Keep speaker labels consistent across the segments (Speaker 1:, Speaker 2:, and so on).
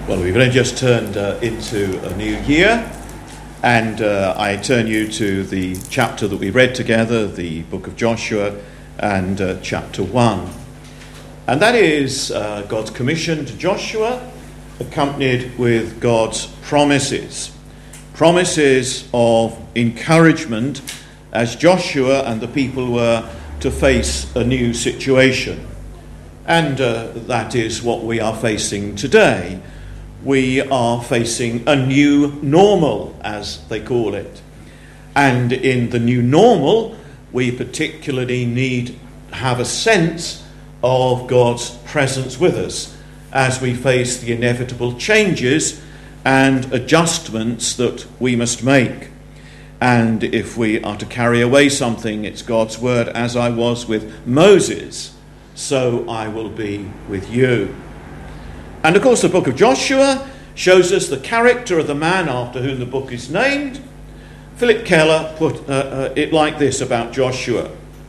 Speaker 1: Well, we've only just turned into a new year, and I turn you to the chapter that we read together, the book of Joshua, and chapter 1. And that is God's commission to Joshua, accompanied with God's promises. Promises of encouragement as Joshua and the people were to face a new situation. And that is what we are facing today. We are facing a new normal, as they call it. And in the new normal, we particularly need to have a sense of God's presence with us as we face the inevitable changes and adjustments that we must make. And if we are to carry away something, it's God's word, as I was with Moses, so I will be with you. And of course the book of Joshua shows us the character of the man after whom the book is named. Philip Keller put it like this about Joshua.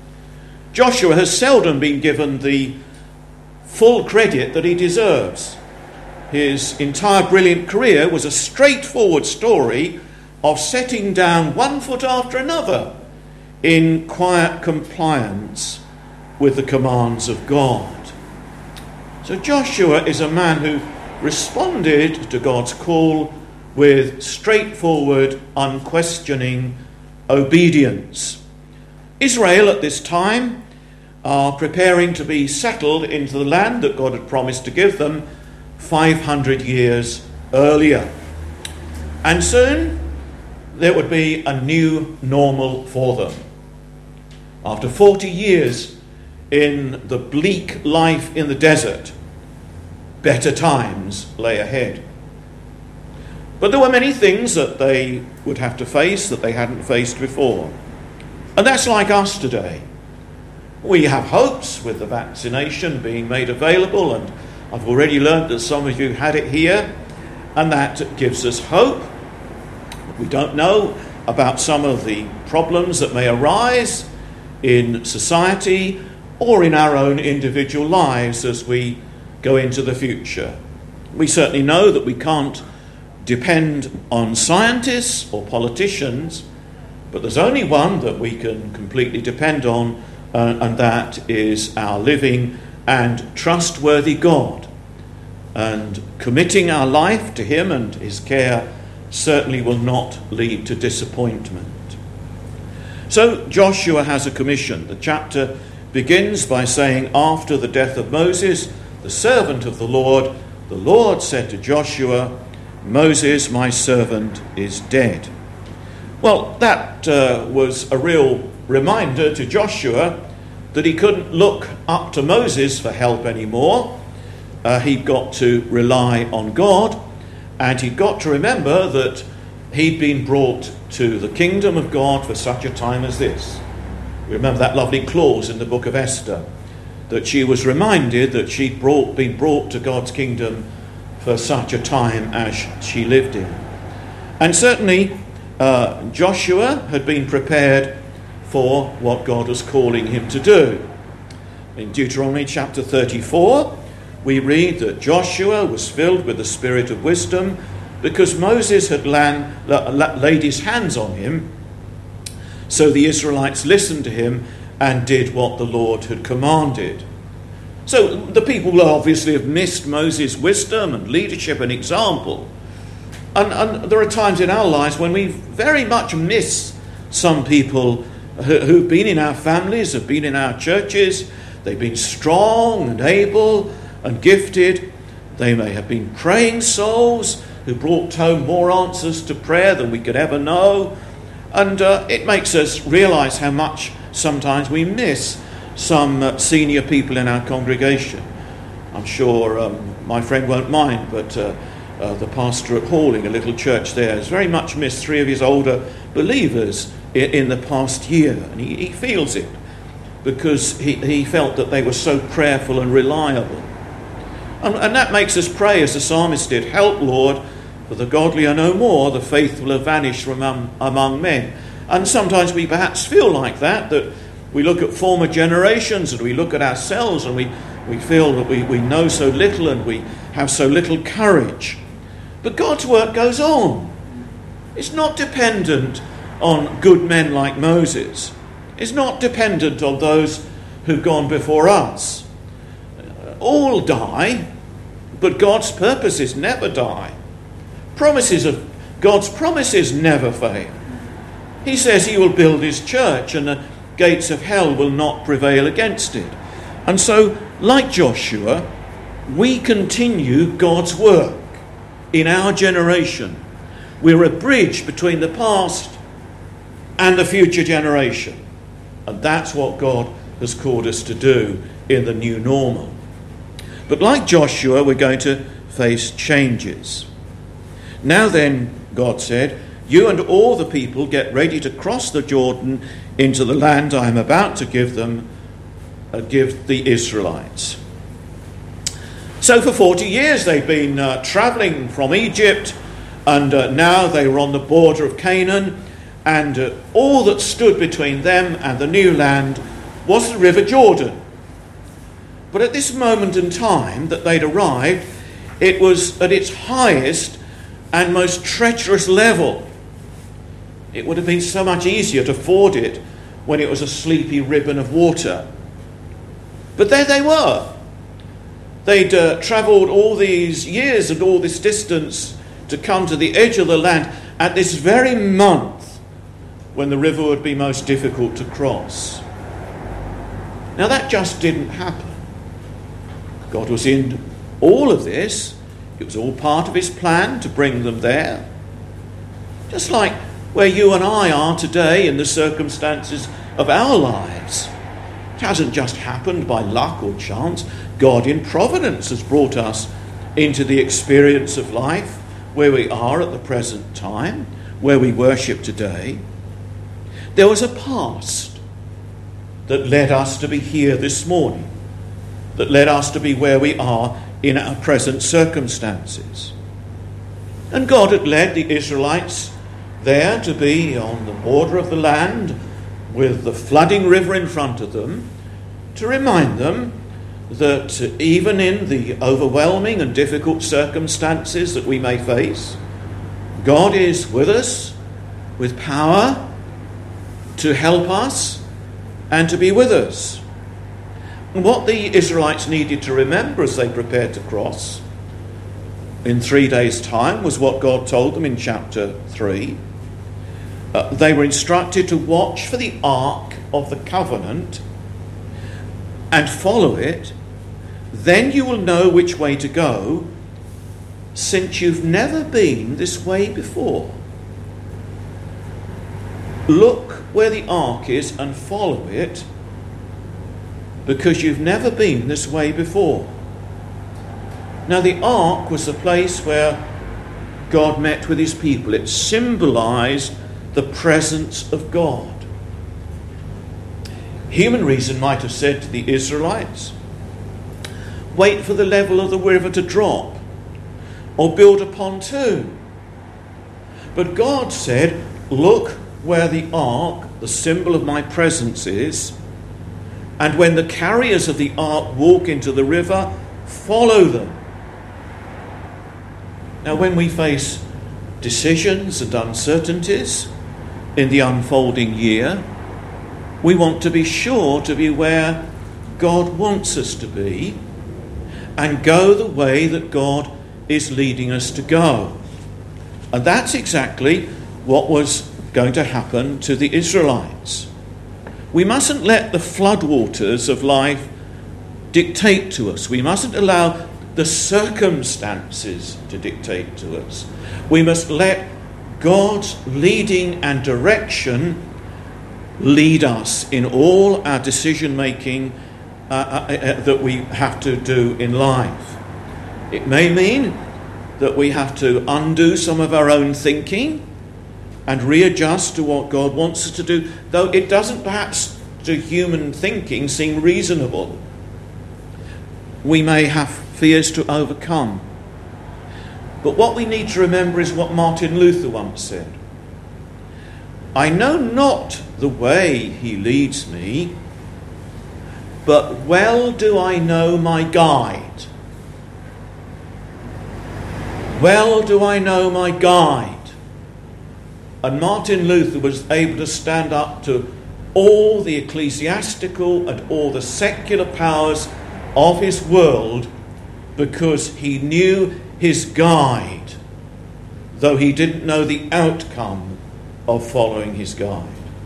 Speaker 1: Joshua has seldom been given the full credit that he deserves. His entire brilliant career was a straightforward story of setting down one foot after another in quiet compliance with the commands of God. So Joshua is a man who responded to God's call with straightforward, unquestioning obedience. Israel at this time are preparing to be settled into the land that God had promised to give them 500 years earlier. And soon there would be a new normal for them. After 40 years in the bleak life in the desert, better times lay ahead. But there were many things that they would have to face that they hadn't faced before. And that's like us today. We have hopes with the vaccination being made available, and I've already learned that some of you had it here, and that gives us hope. We don't know about some of the problems that may arise in society or in our own individual lives as we go into the future. We certainly know that we can't depend on scientists or politicians, but there's only one that we can completely depend on, and that is our living and trustworthy God. And committing our life to him and his care certainly will not lead to disappointment. So Joshua has a commission. The chapter begins by saying, after the death of Moses, the servant of the Lord said to Joshua, Moses, my servant, is dead. Well, that was a real reminder to Joshua that he couldn't look up to Moses for help anymore. He'd got to rely on God, and he'd got to remember that he'd been brought to the kingdom of God for such a time as this. We remember that lovely clause in the book of Esther, that she was reminded that she'd been brought to God's kingdom for such a time as she lived in. And certainly Joshua had been prepared for what God was calling him to do. In Deuteronomy chapter 34, we read that Joshua was filled with the spirit of wisdom because Moses had laid his hands on him. So the Israelites listened to him and did what the Lord had commanded. So the people will obviously have missed Moses' wisdom and leadership and example. And there are times in our lives when we very much miss some people who've been in our families, have been in our churches. They've been strong and able and gifted. They may have been praying souls who brought home more answers to prayer than we could ever know. And it makes us realise how much sometimes we miss some senior people in our congregation. I'm sure my friend won't mind, but the pastor at Halling, a little church there, has very much missed 3 of his older believers in the past year. And he feels it because he felt that they were so prayerful and reliable. And that makes us pray as the psalmist did, help, Lord, for the godly are no more, the faithful have vanished from among men. And sometimes we perhaps feel like that we look at former generations and we look at ourselves and we feel that we know so little and we have so little courage. But God's work goes on. It's not dependent on good men like Moses. It's not dependent on those who've gone before us. All die, but God's purposes never die. God's promises never fail. He says he will build his church and the gates of hell will not prevail against it. And so, like Joshua, we continue God's work in our generation. We're a bridge between the past and the future generation. And that's what God has called us to do in the new normal. But like Joshua, we're going to face changes. Now then, God said, you and all the people get ready to cross the Jordan into the land I am about to give the Israelites. So for 40 years they've been travelling from Egypt, and now they were on the border of Canaan, and all that stood between them and the new land was the River Jordan. But at this moment in time that they'd arrived, it was at its highest and most treacherous level. It would have been so much easier to ford it when it was a sleepy ribbon of water. But there they were. They'd travelled all these years and all this distance to come to the edge of the land at this very month when the river would be most difficult to cross. Now that just didn't happen. God was in all of this. It was all part of his plan to bring them there. Just like where you and I are today in the circumstances of our lives. It hasn't just happened by luck or chance. God in providence has brought us into the experience of life where we are at the present time, where we worship today. There was a past that led us to be here this morning, that led us to be where we are in our present circumstances. And God had led the Israelites there to be on the border of the land with the flooding river in front of them, to remind them that even in the overwhelming and difficult circumstances that we may face, God is with us with power to help us and to be with us. And what the Israelites needed to remember as they prepared to cross in 3 days' time was what God told them in chapter 3. They were instructed to watch for the Ark of the Covenant and follow it. Then you will know which way to go, since you've never been this way before. Look where the Ark is and follow it, because you've never been this way before. Now the Ark was the place where God met with his people. It symbolised the presence of God. Human reason might have said to the Israelites, wait for the level of the river to drop, or build a pontoon. But God said, look where the ark, the symbol of my presence, is, and when the carriers of the ark walk into the river, follow them. Now when we face decisions and uncertainties in the unfolding year, we want to be sure to be where God wants us to be and go the way that God is leading us to go. And that's exactly what was going to happen to the Israelites. We mustn't let the floodwaters of life dictate to us. We mustn't allow the circumstances to dictate to us. We must let God's leading and direction lead us in all our decision making that we have to do in life. It may mean that we have to undo some of our own thinking and readjust to what God wants us to do, though it doesn't perhaps to human thinking seem reasonable. We may have fears to overcome. But what we need to remember is what Martin Luther once said. I know not the way he leads me, but well do I know my guide. Well do I know my guide. And Martin Luther was able to stand up to all the ecclesiastical and all the secular powers of his world because he knew his guide, though he didn't know the outcome of following his guide.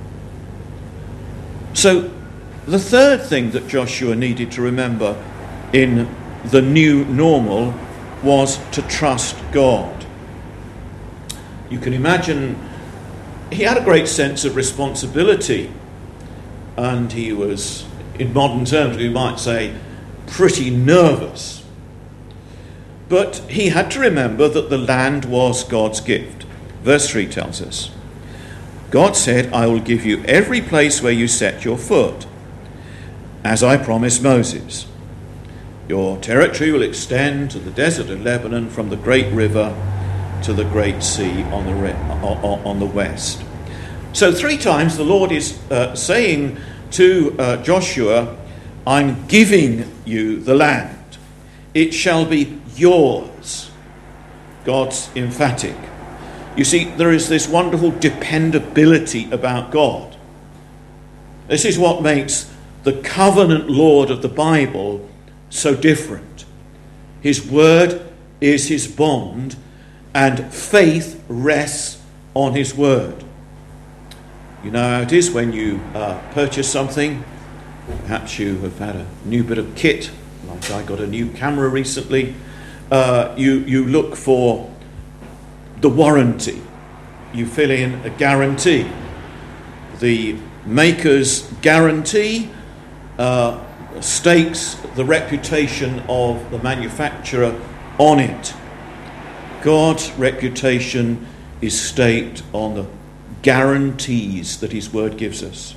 Speaker 1: So the third thing that Joshua needed to remember in the new normal was to trust God. You can imagine he had a great sense of responsibility, and he was, in modern terms, we might say, pretty nervous. But he had to remember that the land was God's gift. Verse 3 tells us, God said, I will give you every place where you set your foot, as I promised Moses. Your territory will extend to the desert of Lebanon from the great river to the great sea on the west. So 3 times the Lord is saying to Joshua, I'm giving you the land. It shall be yours. God's emphatic. You see, there is this wonderful dependability about God. This is what makes the covenant Lord of the Bible so different. His word is his bond, and faith rests on his word. You know how it is when you purchase something. Perhaps you have had a new bit of kit, like I got a new camera recently. You look for the warranty. You fill in a guarantee. The maker's guarantee stakes the reputation of the manufacturer on it. God's reputation is staked on the guarantees that his word gives us.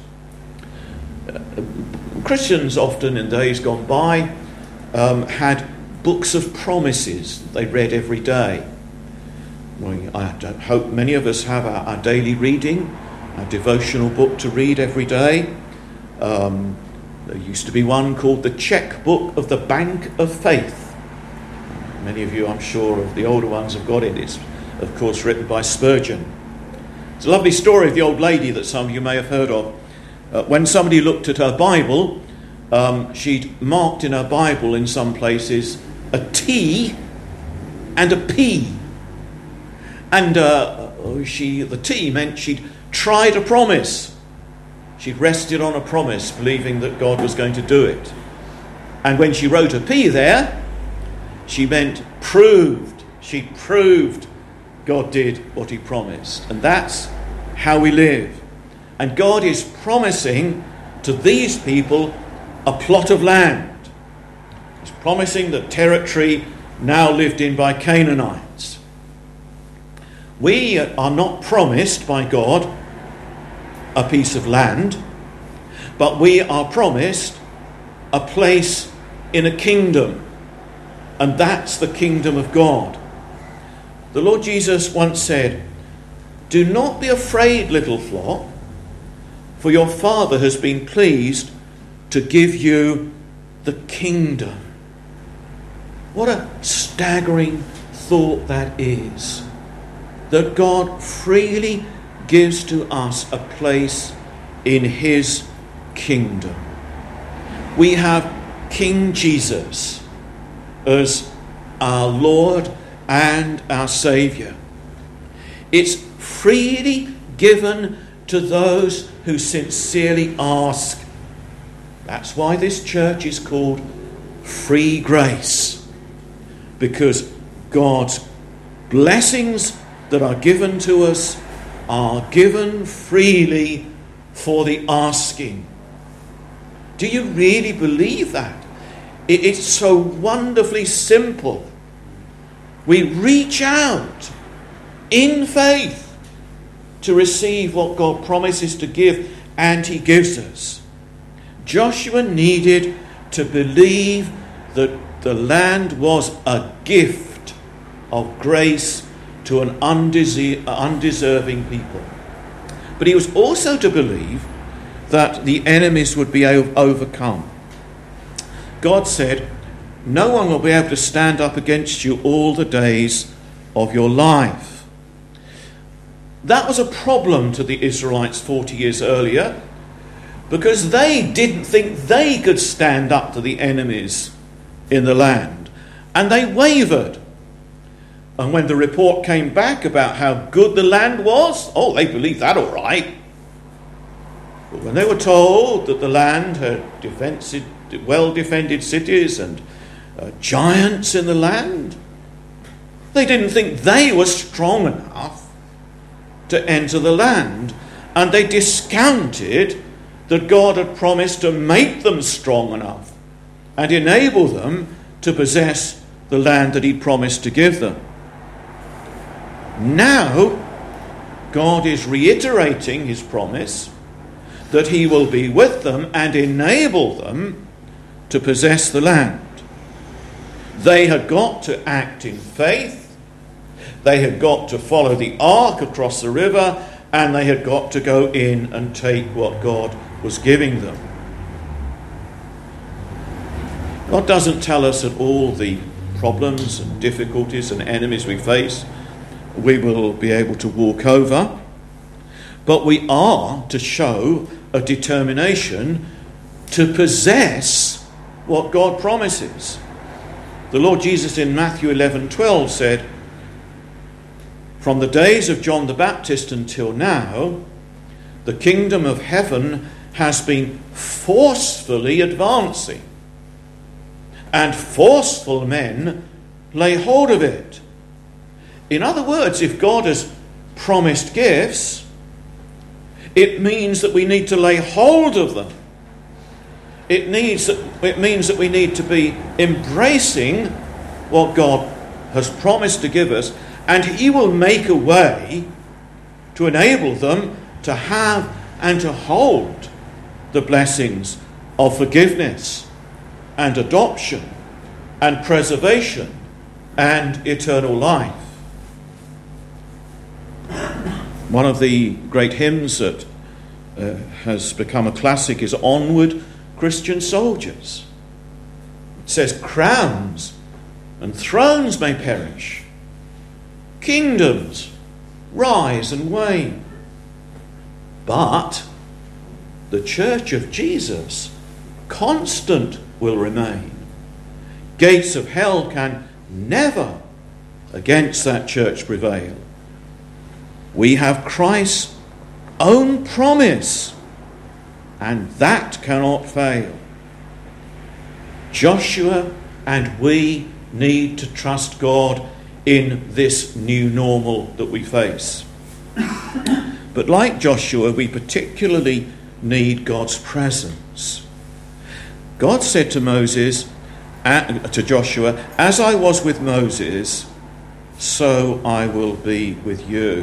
Speaker 1: Christians often in days gone by had books of promises they read every day. Well, I hope many of us have our daily reading, our devotional book to read every day. There used to be one called the Checkbook of the Bank of Faith. Many of you, I'm sure, of the older ones have got it. It's, of course, written by Spurgeon. It's a lovely story of the old lady that some of you may have heard of. When somebody looked at her Bible, she'd marked in her Bible in some places a T and a P. And the T meant she'd tried a promise. She'd rested on a promise, believing that God was going to do it. And when she wrote a P there, she meant proved. She proved God did what he promised. And that's how we live. And God is promising to these people a plot of land. He's promising the territory now lived in by Canaanites. We are not promised by God a piece of land, but we are promised a place in a kingdom, and that's the kingdom of God. The Lord Jesus once said, "Do not be afraid, little flock, for your Father has been pleased to give you the kingdom." What a staggering thought that is, that God freely gives to us a place in his kingdom. We have King Jesus as our Lord and our Saviour. It's freely given to those who sincerely ask. That's why this church is called Free Grace, because God's blessings that are given to us are given freely for the asking. Do you really believe that? It's so wonderfully simple. We reach out in faith to receive what God promises to give, and he gives us. Joshua needed to believe that the land was a gift of grace to an undeserving people. But he was also to believe that the enemies would be overcome. God said, "No one will be able to stand up against you all the days of your life. That was a problem to the Israelites 40 years earlier, because they didn't think they could stand up to the enemies in the land, and they wavered. And when the report came back about how good the land was, they believed that all right. But when they were told that the land had well-defended cities and giants in the land, they didn't think they were strong enough to enter the land, and they discounted that God had promised to make them strong enough and enable them to possess the land that he'd promised to give them. Now, God is reiterating his promise that he will be with them and enable them to possess the land. They had got to act in faith, they had got to follow the ark across the river, and they had got to go in and take what God was giving them. God doesn't tell us that all the problems and difficulties and enemies we face we will be able to walk over, but we are to show a determination to possess what God promises. The Lord Jesus in Matthew 11:12 said, "From the days of John the Baptist until now, the kingdom of heaven has been forcefully advancing, and forceful men lay hold of it." In other words, if God has promised gifts, it means that we need to lay hold of them. It means that we need to be embracing what God has promised to give us, and he will make a way to enable them to have and to hold the blessings of forgiveness and adoption and preservation and eternal life. One of the great hymns that has become a classic is "Onward, Christian Soldiers." It says, "Crowns and thrones may perish, kingdoms rise and wane, but the church of Jesus constant will remain. Gates of hell can never against that church prevail. We have Christ's own promise, and that cannot fail." Joshua and we need to trust God in this new normal that we face. But like Joshua, we particularly need God's presence. God said to Joshua, "As I was with Moses, so I will be with you."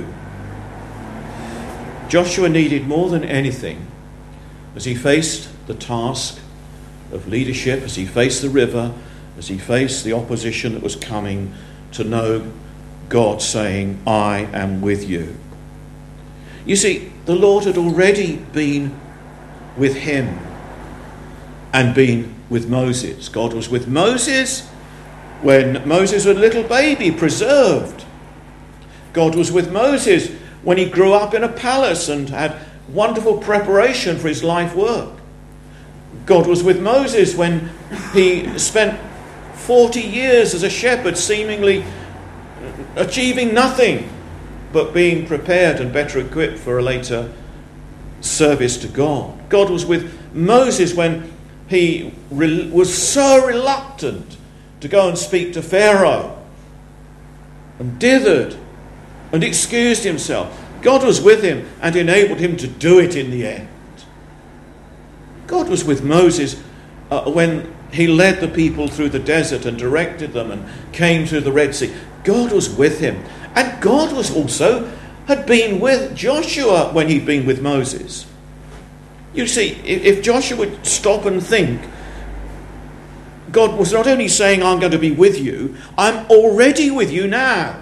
Speaker 1: Joshua needed more than anything, as he faced the task of leadership, as he faced the river, as he faced the opposition that was coming, to know God saying, "I am with you." You see, the Lord had already been with him and been with Moses. God was with Moses when Moses was a little baby, preserved. God was with Moses when he grew up in a palace and had wonderful preparation for his life work. God was with Moses when he spent 40 years as a shepherd, seemingly achieving nothing, but being prepared and better equipped for a later service to God. God was with Moses when he was so reluctant to go and speak to Pharaoh, and dithered and excused himself. God was with him and enabled him to do it in the end. God was with Moses when he led the people through the desert and directed them and came through the Red Sea. God was with him. And God was also had been with Joshua when he'd been with Moses. You see, if Joshua would stop and think, God was not only saying, "I'm going to be with you," I'm already with you now.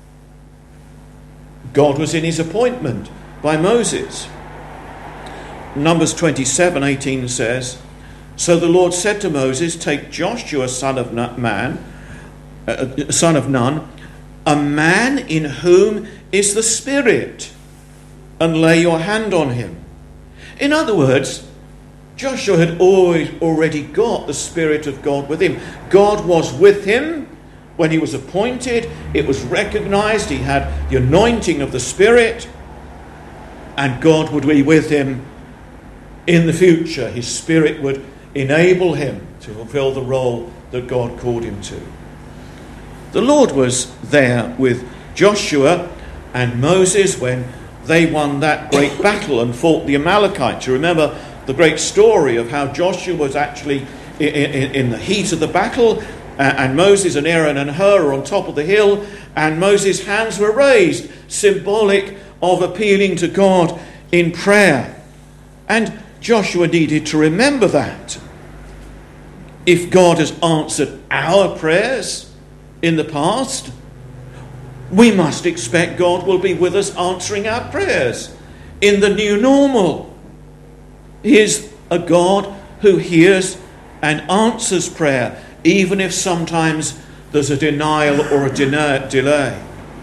Speaker 1: God was in his appointment by Moses. Numbers 27:18 says, "So the Lord said to Moses, take Joshua son of Nun, a man in whom is the Spirit, and lay your hand on him. In other words, Joshua had already got the Spirit of God with him. God was with him when he was appointed. It was recognized. He had the anointing of the Spirit, and God would be with him in the future. His Spirit would enable him to fulfill the role that God called him to. The Lord was there with Joshua and Moses when they won that great battle and fought the Amalekites. You remember the great story of how Joshua was actually in the heat of the battle, and Moses and Aaron and Hur are on top of the hill, and Moses' hands were raised, symbolic of appealing to God in prayer. And Joshua needed to remember that. If God has answered our prayers in the past, we must expect God will be with us answering our prayers in the new normal. He is a God who hears and answers prayer, even if sometimes there's a denial or a delay.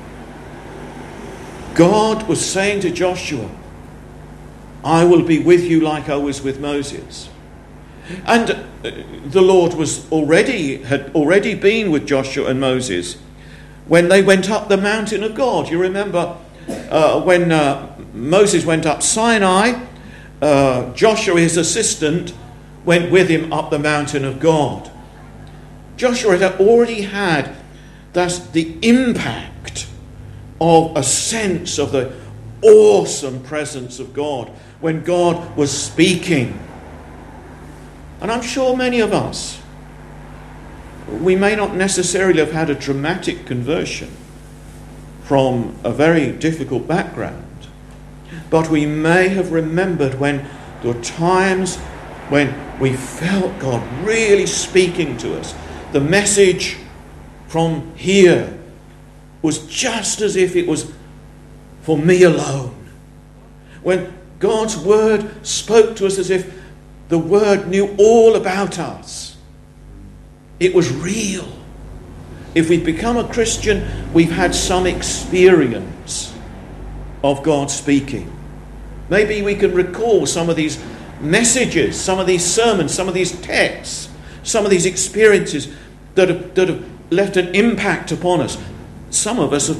Speaker 1: God was saying to Joshua, I will be with you like I was with Moses. And the Lord had already been with Joshua and Moses when they went up the mountain of God. You remember when Moses went up Sinai, Joshua, his assistant, went with him up the mountain of God. Joshua had already had the impact of a sense of the awesome presence of God when God was speaking. And I'm sure many of us, we may not necessarily have had a dramatic conversion from a very difficult background, but we may have remembered when there were times when we felt God really speaking to us. The message from here was just as if it was for me alone. When God's word spoke to us as if the word knew all about us. It was real. If we've become a Christian, we've had some experience of God speaking. Maybe we can recall some of these messages, some of these sermons, some of these texts, some of these experiences that have left an impact upon us. Some of us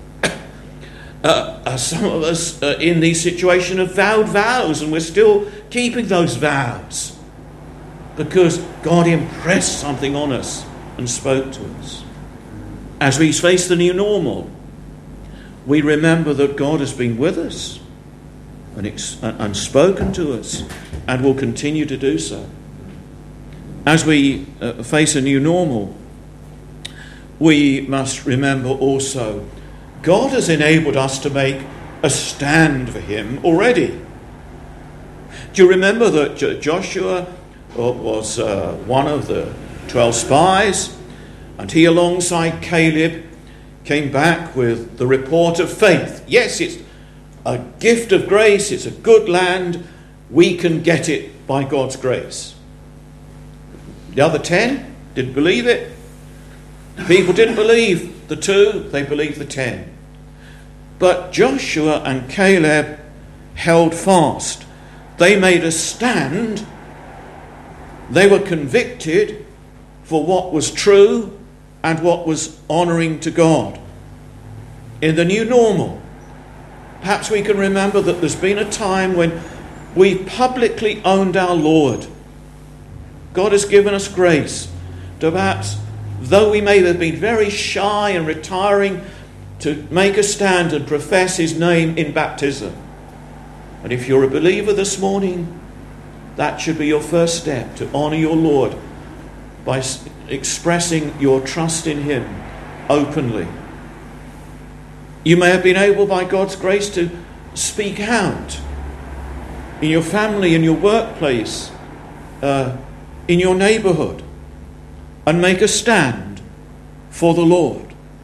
Speaker 1: in these situations have vowed vows, and we're still keeping those vows because God impressed something on us and spoke to us. As we face the new normal, we remember that God has been with us and spoken to us and will continue to do so. As we face a new normal, we must remember also God has enabled us to make a stand for him already. Do you remember that Joshua was one of the 12 spies, and he alongside Caleb came back with the report of faith? Yes, it's a gift of grace, it's a good land, we can get it by God's grace. The other 10 didn't believe it. People didn't believe the 2, they believed the 10. But Joshua and Caleb held fast. They made a stand. They were convicted for what was true and what was honouring to God. In the new normal, perhaps we can remember that there's been a time when we publicly owned our Lord. God has given us grace to perhaps, though we may have been very shy and retiring, to make a stand and profess his name in baptism. And if you're a believer this morning, that should be your first step to honour your Lord by expressing your trust in him openly. You may have been able by God's grace to speak out in your family, in your workplace, in your neighbourhood, and make a stand for the Lord.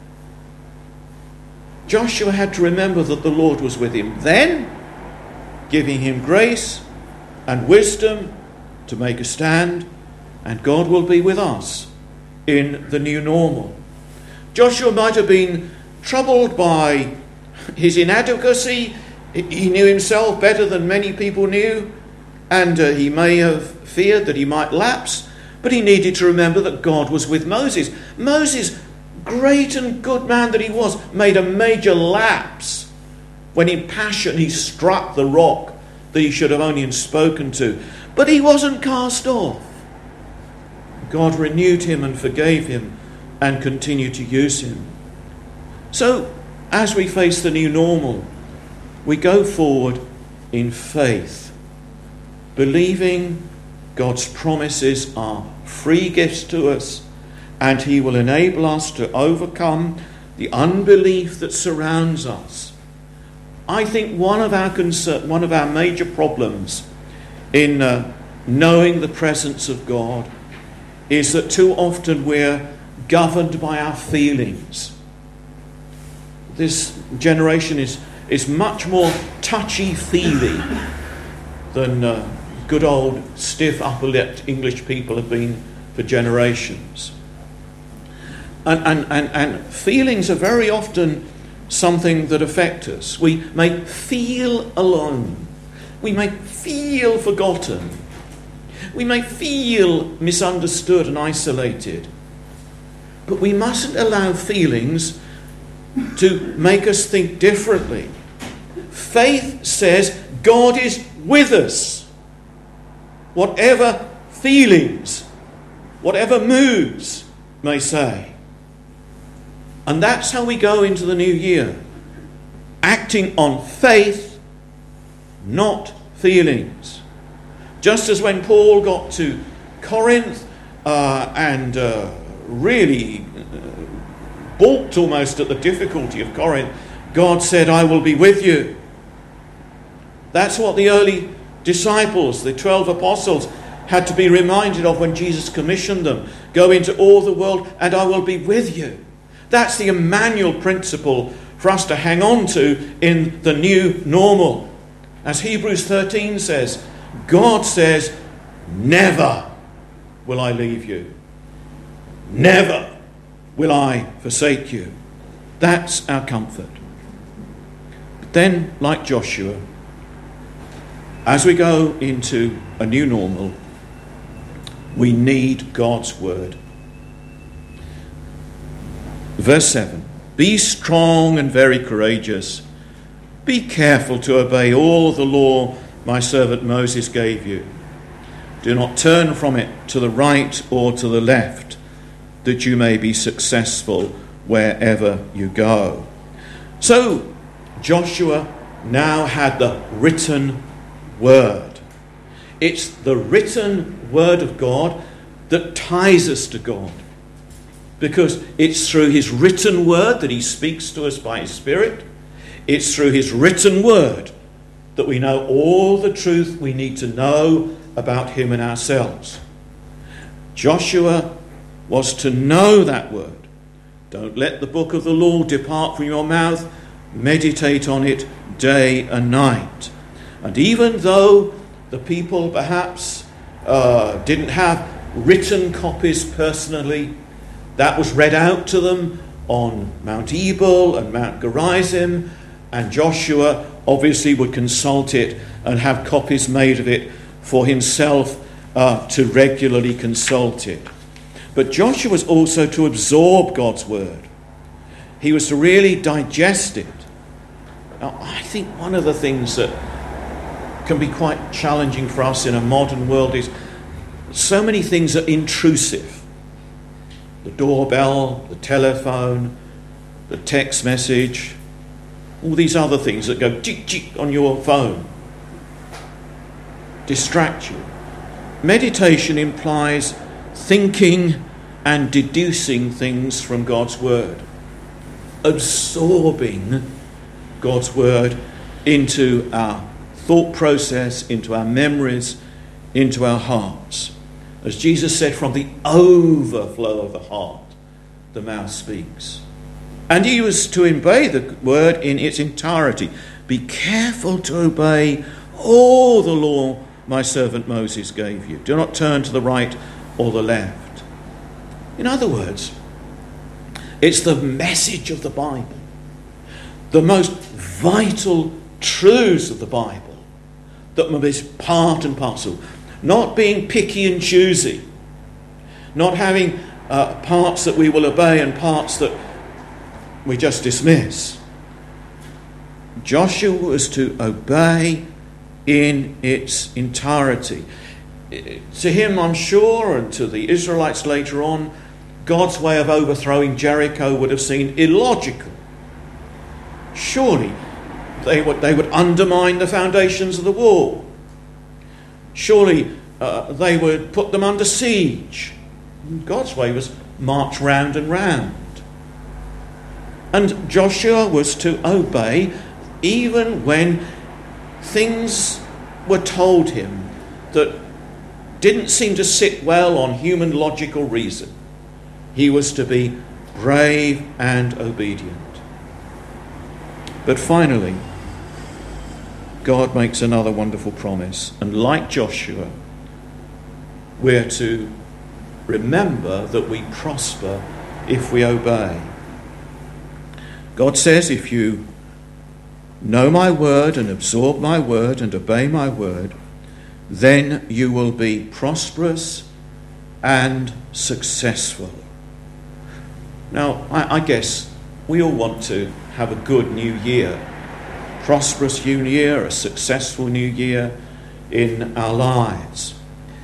Speaker 1: Joshua had to remember that the Lord was with him then, giving him grace and wisdom to make a stand, and God will be with us in the new normal. Joshua might have been troubled by his inadequacy. He knew himself better than many people knew, and he may have feared that he might lapse, but he needed to remember that God was with Moses. Moses, great and good man that he was, made a major lapse when in passion he struck the rock that he should have only spoken to. But he wasn't cast off. God renewed him and forgave him and continued to use him. So, as we face the new normal, we go forward in faith, believing God's promises are free gifts to us, and he will enable us to overcome the unbelief that surrounds us. I think one of our major problems in knowing the presence of God is that too often we're governed by our feelings. This generation is much more touchy-feely than good old stiff upper-lipped English people have been for generations. And feelings are very often something that affect us. We may feel alone. We may feel forgotten. We may feel misunderstood and isolated. But we mustn't allow feelings to make us think differently. Faith says God is with us. Whatever feelings, whatever moods may say. And that's how we go into the new year. Acting on faith, not feelings. Just as when Paul got to Corinth and really balked almost at the difficulty of Corinth, God said, I will be with you. That's what the early disciples, the 12 apostles, had to be reminded of when Jesus commissioned them. Go into all the world and I will be with you. That's the Emmanuel principle for us to hang on to in the new normal. As Hebrews 13 says, God says, never will I leave you. Never will I forsake you. That's our comfort. But then, like Joshua, as we go into a new normal, we need God's word. Verse 7, be strong and very courageous. Be careful to obey all the law my servant Moses gave you. Do not turn from it to the right or to the left, that you may be successful wherever you go. So Joshua now had the written word. It's the written word of God that ties us to God, because it's through his written word that he speaks to us by his Spirit. It's through his written word that we know all the truth we need to know about him and ourselves. Joshua was to know that word. Don't let the book of the law depart from your mouth. Meditate on it day and night. And even though the people perhaps didn't have written copies personally, that was read out to them on Mount Ebal and Mount Gerizim, and Joshua obviously would consult it and have copies made of it for himself to regularly consult it. But Joshua was also to absorb God's word. He was to really digest it. Now, I think one of the things that can be quite challenging for us in a modern world is so many things are intrusive. The doorbell, the telephone, the text message, all these other things that go tick, tick on your phone distract you. Meditation implies thinking and deducing things from God's word, absorbing God's word into our thought process, into our memories, into our hearts. As Jesus said, from the overflow of the heart, the mouth speaks. And he was to obey the word in its entirety. Be careful to obey all the law my servant Moses gave you. Do not turn to the right or the left. In other words, it's the message of the Bible. the most vital truths of the Bible that must be part and parcel. Not being picky and choosy. Not having parts that we will obey and parts that we just dismiss. Joshua was to obey in its entirety. To him, I'm sure, and to the Israelites later on, God's way of overthrowing Jericho would have seemed illogical. Surely they would undermine the foundations of the wall. Surely they would put them under siege. God's way was march round and round. And Joshua was to obey even when things were told him that didn't seem to sit well on human logical reason. He was to be brave and obedient. But finally, God makes another wonderful promise. And like Joshua, we're to remember that we prosper if we obey. God says, if you know my word and absorb my word and obey my word, then you will be prosperous and successful. Now, I guess we all want to have a good new year. Prosperous new year, a successful new year in our lives.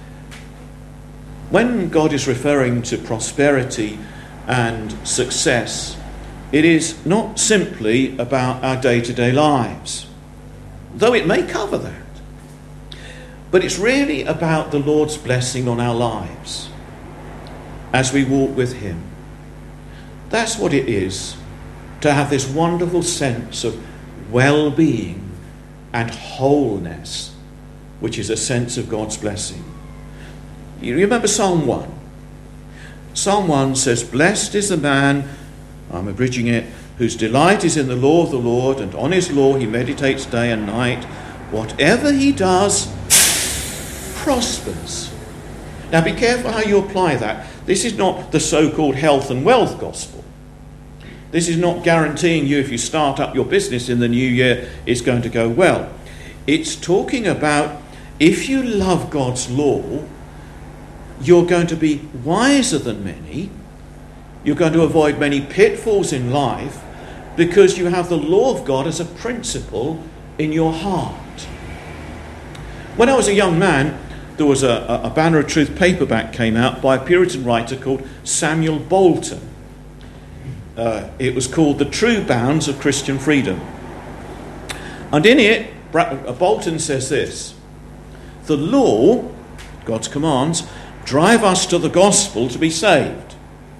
Speaker 1: When God is referring to prosperity and success, it is not simply about our day-to-day lives, though it may cover that. But it's really about the Lord's blessing on our lives as we walk with him. That's what it is to have this wonderful sense of well-being and wholeness, which is a sense of God's blessing. You remember Psalm 1? Psalm 1 says, "Blessed is the man," I'm abridging it, "whose delight is in the law of the Lord, and on his law he meditates day and night. Whatever he does prospers." Now be careful how you apply that. This is not the so-called health and wealth gospel. This is not guaranteeing you if you start up your business in the new year it's going to go well. It's talking about if you love God's law, you're going to be wiser than many. You're going to avoid many pitfalls in life because you have the law of God as a principle in your heart. When I was a young man, there was a Banner of Truth paperback came out by a Puritan writer called Samuel Bolton. It was called The True Bounds of Christian Freedom. And in it, Bolton says this: the law, God's commands, drive us to the gospel to be saved.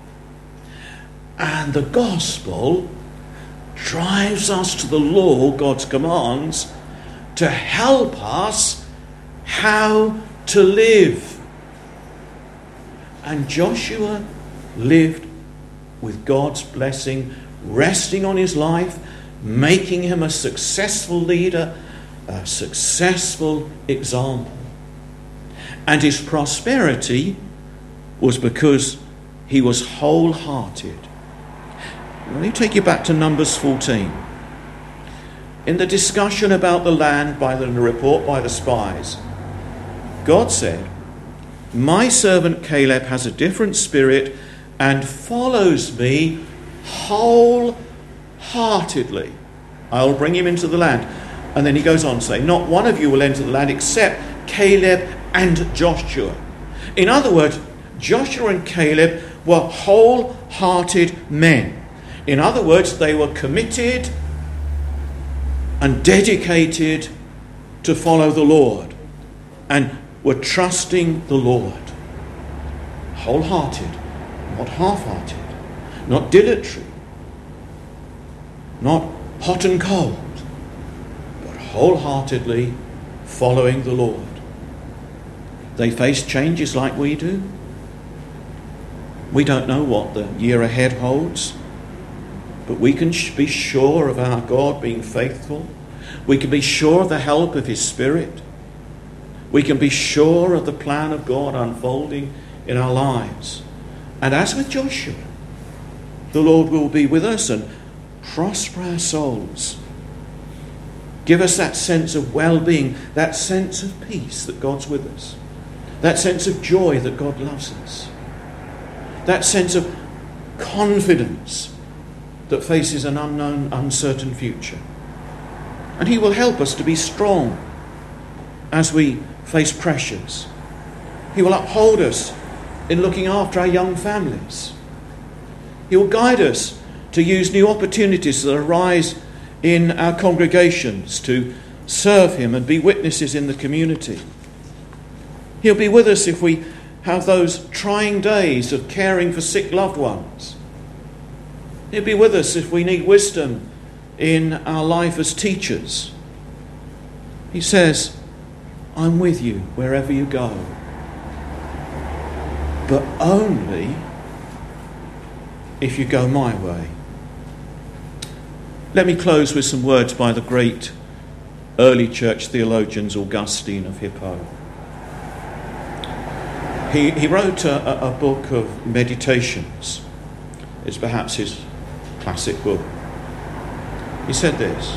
Speaker 1: And the gospel drives us to the law, God's commands, to help us how to live. And Joshua lived with God's blessing resting on his life, making him a successful leader, a successful example. And his prosperity was because he was wholehearted. Let me take you back to Numbers 14. In the discussion about the land by the report by the spies, God said, "My servant Caleb has a different spirit and follows me wholeheartedly. I'll bring him into the land." And then he goes on to say, "Not one of you will enter the land except Caleb and Joshua." In other words, Joshua and Caleb were wholehearted men. In other words, they were committed and dedicated to follow the Lord and were trusting the Lord. Wholehearted, not half-hearted, not dilatory, not hot and cold, but wholeheartedly following the Lord. They face changes like we do. We don't know what the year ahead holds, but we can be sure of our God being faithful. We can be sure of the help of his Spirit. We can be sure of the plan of God unfolding in our lives. And as with Joshua, the Lord will be with us and prosper our souls. Give us that sense of well-being, that sense of peace that God's with us, that sense of joy that God loves us, that sense of confidence that faces an unknown, uncertain future. And he will help us to be strong as we face pressures. He will uphold us in looking after our young families. He will guide us to use new opportunities that arise in our congregations to serve him and be witnesses in the community. He'll be with us if we have those trying days of caring for sick loved ones. He'll be with us if we need wisdom in our life as teachers. He says, I'm with you wherever you go, but only if you go my way. Let me close with some words by the great early church theologian Augustine of Hippo. He wrote a book of meditations. It's perhaps his classic book. He said this: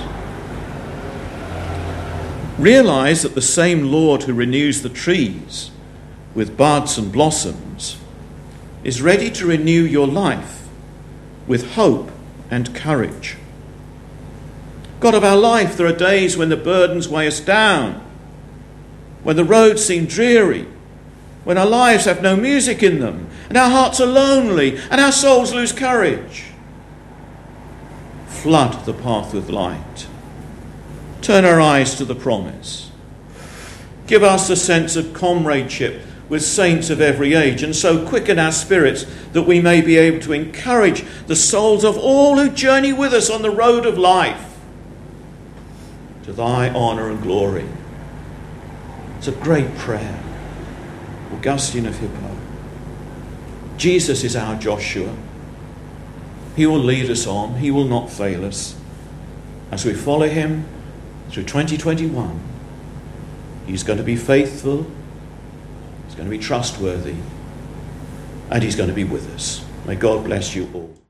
Speaker 1: realize that the same Lord who renews the trees with buds and blossoms is ready to renew your life with hope and courage. God of our life, there are days when the burdens weigh us down, when the roads seem dreary, when our lives have no music in them, and our hearts are lonely, and our souls lose courage. Flood the path with light. Turn our eyes to the promise. Give us a sense of comradeship with saints of every age, and so quicken our spirits that we may be able to encourage the souls of all who journey with us on the road of life, to thy honour and glory. It's a great prayer. Augustine of Hippo. Jesus is our Joshua. He will lead us on. He will not fail us. As we follow him through 2021, he's going to be faithful, he's going to be trustworthy, and he's going to be with us. May God bless you all.